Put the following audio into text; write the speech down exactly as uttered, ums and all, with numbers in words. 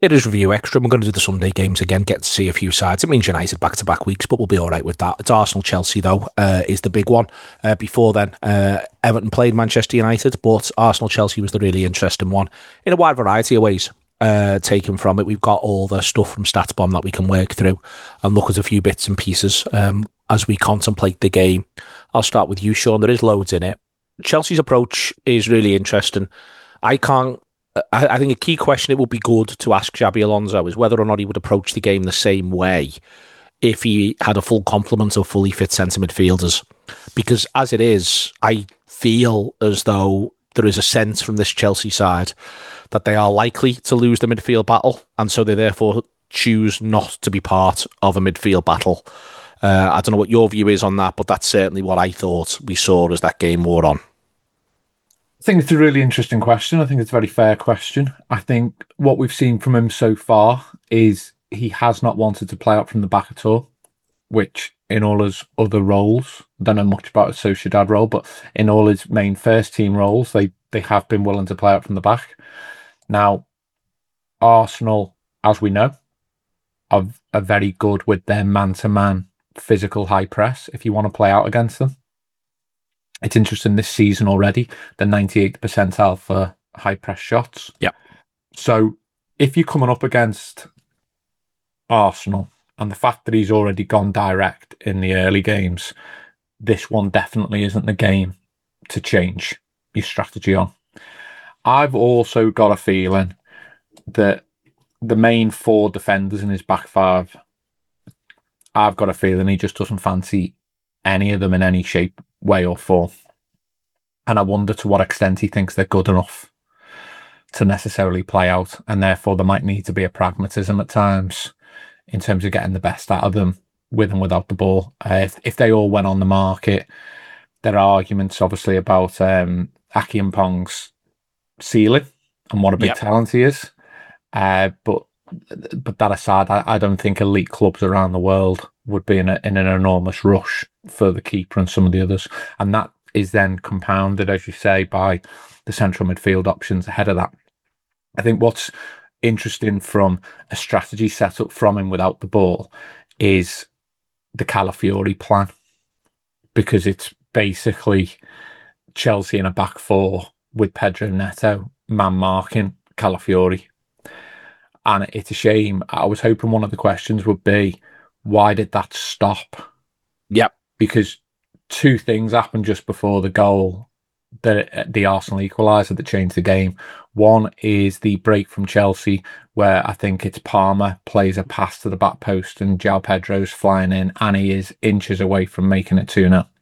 It is review extra. We're going to do the Sunday games again, get to see a few sides. It means United back-to-back weeks, but we'll be all right with that. It's Arsenal-Chelsea, though, uh, is the big one. Uh, before then, uh, Everton played Manchester United, but Arsenal-Chelsea was the really interesting one in a wide variety of ways. Uh, taken from it, we've got all the stuff from StatsBomb that we can work through and look at a few bits and pieces um, as we contemplate the game. I'll start with you, Sean. There is loads in it. Chelsea's approach is really interesting. I can't I, I think a key question it would be good to ask Xabi Alonso is whether or not he would approach the game the same way if he had a full complement of fully fit centre midfielders. Because as it is, I feel as though there is a sense from this Chelsea side that they are likely to lose the midfield battle, and so they therefore choose not to be part of a midfield battle. Uh, I don't know what your view is on that, but that's certainly what I thought we saw as that game wore on. I think it's a really interesting question. I think it's a very fair question. I think what we've seen from him so far is he has not wanted to play out from the back at all, which in all his other roles, I don't know much about his Sociedad role, but in all his main first team roles, they, they have been willing to play out from the back. Now, Arsenal, as we know, are, are very good with their man-to-man physical high press if you want to play out against them. It's interesting this season already, the ninety-eighth percentile for high press shots. Yeah. So if you're coming up against Arsenal and the fact that he's already gone direct in the early games, this one definitely isn't the game to change your strategy on. I've also got a feeling that the main four defenders in his back five, I've got a feeling he just doesn't fancy any of them in any shape, way or form. And I wonder to what extent he thinks they're good enough to necessarily play out, and therefore there might need to be a pragmatism at times in terms of getting the best out of them with and without the ball. Uh, if, if they all went on the market, there are arguments obviously about um, Aki Mpong's ceiling and what a big yep. talent he is. Uh, but but that aside, I, I don't think elite clubs around the world would be in, a, in an enormous rush for the keeper and some of the others. And that is then compounded, as you say, by the central midfield options ahead of that. I think what's interesting from a strategy set up from him without the ball is the Calafiori plan, because it's basically Chelsea in a back four with Pedro Neto man marking Calafiori. And it's a shame. I was hoping one of the questions would be, why did that stop? Yep. Because two things happened just before the goal, the, the Arsenal equaliser that changed the game. One is the break from Chelsea, where I think it's Palmer plays a pass to the back post and João Pedro's flying in, and he is inches away from making it two nil.